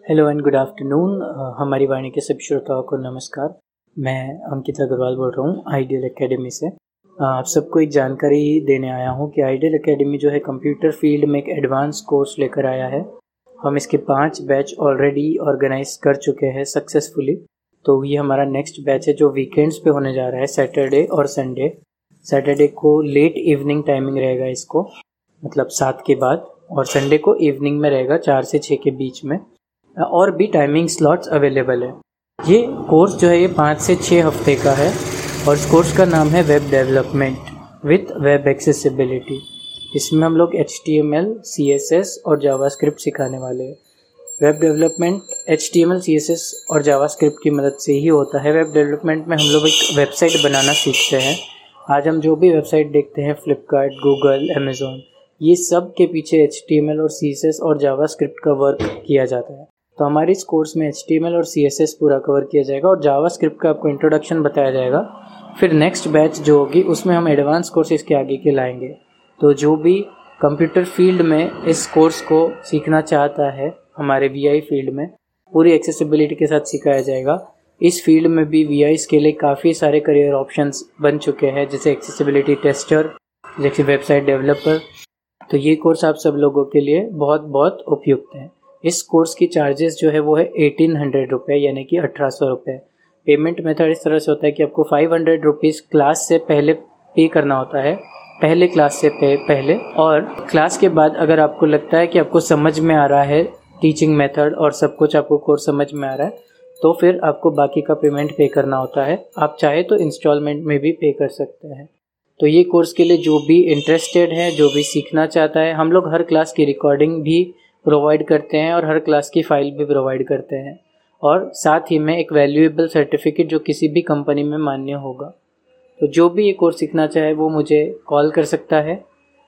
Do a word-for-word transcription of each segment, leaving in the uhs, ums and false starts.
Hello and good afternoon. हमारी वाणी के सभी श्रोताओं को नमस्कार। मैं अंकित अग्रवाल बोल रहा हूँ आइडियल एकेडमी से। uh, आप सबको एक जानकारी देने आया हूँ कि आइडियल एकेडमी जो है कंप्यूटर फील्ड में एक एडवांस कोर्स लेकर आया है। हम इसके पांच बैच ऑलरेडी ऑर्गेनाइज कर चुके हैं सक्सेसफुली। तो ये हमारा नेक्स्ट बैच है जो वीकेंड्स पे होने जा रहा है, सैटरडे और संडे। सैटरडे को लेट इवनिंग टाइमिंग रहेगा इसको, मतलब सात के बाद, और संडे को इवनिंग में रहेगा चार से छः के बीच में। और भी टाइमिंग स्लॉट्स अवेलेबल है। ये कोर्स जो है ये पाँच से छः हफ्ते का है और इस कोर्स का नाम है web development with web accessibility. इसमें हम लोग H T M L, C S S और जावास्क्रिप्ट सिखाने वाले हैं। Web development H T M L, C S S और जावास्क्रिप्ट की मदद से ही होता है। वेब डेवलपमेंट में हम लोग एक वेबसाइट बनाना सीखते हैं। आज हम जो भी वेबसाइट देखते हैं, फ्लिपकार्ट, गूगल, अमेज़ॉन, ये सब के पीछे एच टी एम एल और सी एस एस और जावास्क्रिप्ट का वर्क किया जाता है। तो हमारे इस कोर्स में एच टी एम एल और सी एस एस पूरा कवर किया जाएगा और जावास्क्रिप्ट का आपको इंट्रोडक्शन बताया जाएगा। फिर नेक्स्ट बैच जो होगी उसमें हम एडवांस कोर्सेज के आगे के लाएंगे। तो जो भी कंप्यूटर फील्ड में इस कोर्स को सीखना चाहता है, हमारे वी आई फील्ड में पूरी एक्सेसिबिलिटी के साथ सिखाया जाएगा। इस फील्ड में भी वी आई के लिए काफ़ी सारे करियर ऑप्शंस बन चुके हैं, जैसे एक्सेसिबिलिटी टेस्टर, जैसे वेबसाइट डेवलपर। तो ये कोर्स आप सब लोगों के लिए बहुत बहुत उपयुक्त है। इस कोर्स की चार्जेस जो है वो है एटीन हंड्रेड रुपये, यानी कि अठारह सौ रुपये। पेमेंट मेथड इस तरह से होता है कि आपको फाइव हंड्रेड रुपीज़ क्लास से पहले पे करना होता है, पहले क्लास से पे पहले। और क्लास के बाद अगर आपको लगता है कि आपको समझ में आ रहा है टीचिंग मेथड और सब कुछ, आपको कोर्स समझ में आ रहा है, तो फिर आपको बाकी का पेमेंट पे करना होता है। आप चाहे तो इंस्टॉलमेंट में भी पे कर सकते हैं। तो ये कोर्स के लिए जो भी इंटरेस्टेड है, जो भी सीखना चाहता है, हम लोग हर क्लास की रिकॉर्डिंग भी प्रोवाइड करते हैं और हर क्लास की फ़ाइल भी प्रोवाइड करते हैं, और साथ ही में एक वैल्यूएबल सर्टिफिकेट जो किसी भी कंपनी में मान्य होगा। तो जो भी ये कोर्स सीखना चाहे वो मुझे कॉल कर सकता है।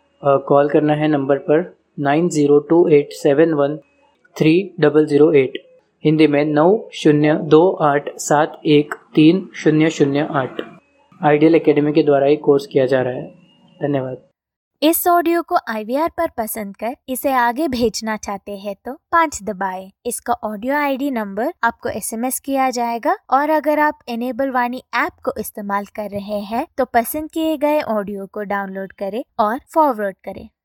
कॉल करना है नंबर पर nine zero two eight seven one three double zero eight, Hindi में नौ शून्य दो आठ सात एक तीन शून्य शून्य आठ। आइडियल एकेडमी के द्वारा ही कोर्स किया जा रहा है। धन्यवाद। इस ऑडियो को आई वी आर पर पसंद कर इसे आगे भेजना चाहते हैं तो पाँच दबाएं। इसका ऑडियो आई डी नंबर आपको एस एम एस किया जाएगा, और अगर आप इनेबल वाणी ऐप को इस्तेमाल कर रहे हैं तो पसंद किए गए ऑडियो को डाउनलोड करें और फॉरवर्ड करें।